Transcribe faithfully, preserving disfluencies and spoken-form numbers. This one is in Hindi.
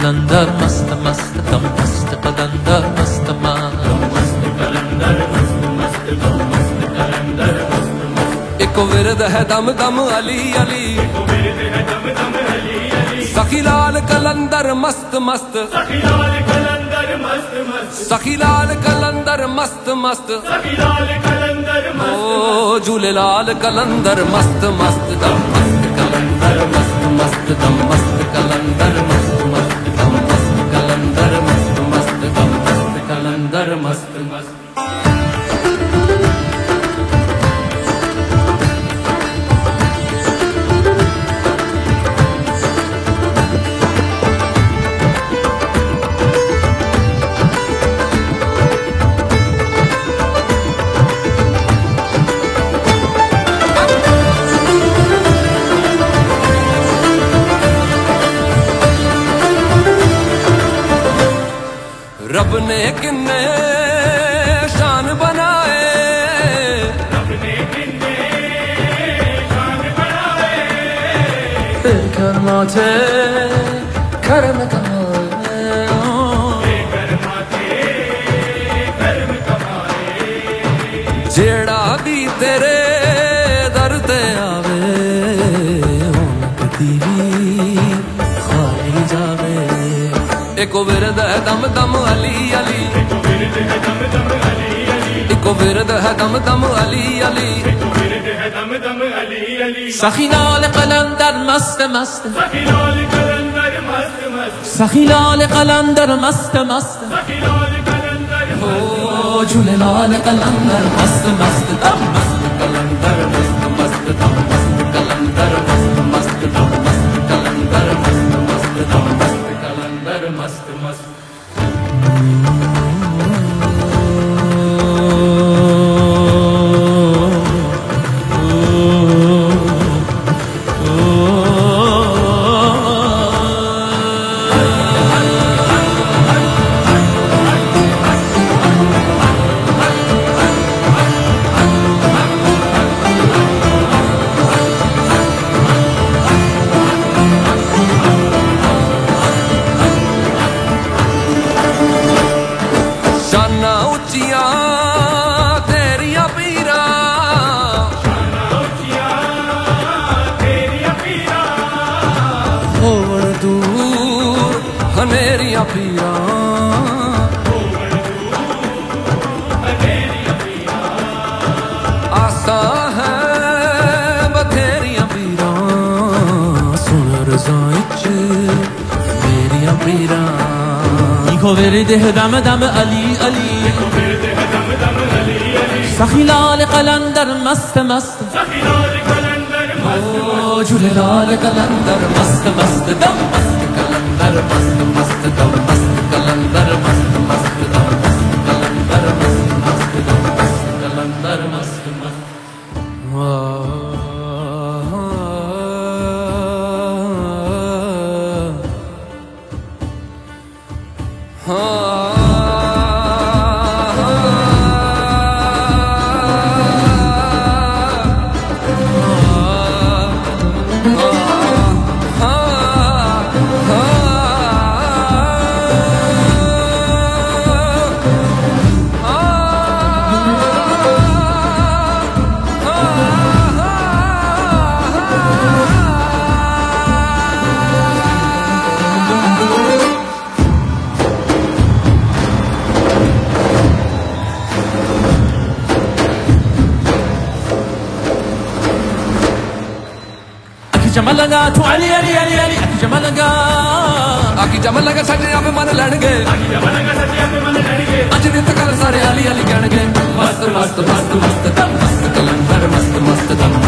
कलंदर मस्त मस्त दम मस्त कलंदर मस्त मस्त कलंदर मस्त मस्त दम मस्त कलंदर मस्त मस्त। एको विरद है दम दम अली अली, एको विरद है दम दम अली अली। सखी लाल कलंदर मस्त मस्त, सखी लाल कलंदर मस्त मस्त, सखी लाल कलंदर मस्त मस्त, सखी लाल कलंदर मस्त। ओ झूले लाल कलंदर मस्त मस्त दम मस्त कलंदर मस्त मस्त दम मस्त कलंदर मस्त मस्त दम मस्त कलंदर मस्त मस्त दम मस्त कलंदर मस्त मस्त। रब ने किन्ने शान बनाए, रब ने किन्ने शान बनाए। करना थे कर्म कमाए, कर्मा थे कर्म कमाए। जेड़ा भी तेरे दर ते आवे होन कदी खाली जावे। एको विरद है दम दम अली अली, एको विरद है दम दम अली अली, एको विरद है दम दम अली अली, एको विरद है दम दम अली अली। सखी लाल कलंदर मस्त मस्त, सखी लाल कलंदर मस्त मस्त, सखी लाल कलंदर मस्त मस्त, सखी लाल कलंदर हो झूले लाल कलंदर मस्त मस्त दम मस्त कलंदर मस्त मस्त दम मस्त कलंदर मस्त मस्त दम मस्त कलंदर मस्त मस्त दम मस्त कलंदर मस्त मस्त। शाना उच्चिया तेरिया पीरा, शाना उच्चिया तेरिया पीरा। होवण दूर हनेरिया पीरा, होवण दूर हनेरिया पीरा। आसा है बथेरिया पीरा, सुन रज़ाइच मेरिया पीरा। एको विरद है दम दम अली अली, एको विरद है दम दम अली अली। सखी लाल कलंदर मस्त मस्त, सखी लाल कलंदर मस्त मस्त, झूले लाल कलंदर मस्त मस्त दम मस्त कलंदर मस्त मस्त दम मस्त कलंदर मस्त मस्त दम मस्त कलंदर मस्त मस्त दम मस्त कलंदर मस्त मस्त। जमा लगा तू अली अली अली अली, जमा लगा आकी जमा लगा सजे आप मन लड़गे, आकी जमा लगा सजे आप मन लड़गे। अज दिन तक सारे अली अली कहणगे मस्त मस्त मस्त मस्त दम मस्त कलंदर मस्त मस्त दम